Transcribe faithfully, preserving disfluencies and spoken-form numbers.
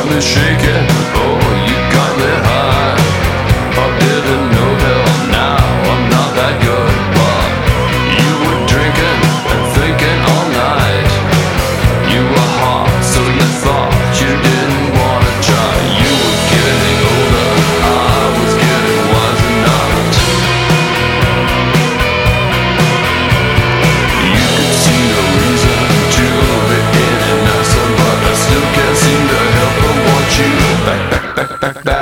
me shaking, oh, you got me high. I didn't know till now I'm not that good, but you were drinking and thinking all night. You were hot, so you thought you didn't wanna try. You were getting older, I was getting wiser not. You could see no reason to be any nicer, but I still can't seem to help but want you back, back, back, back, back.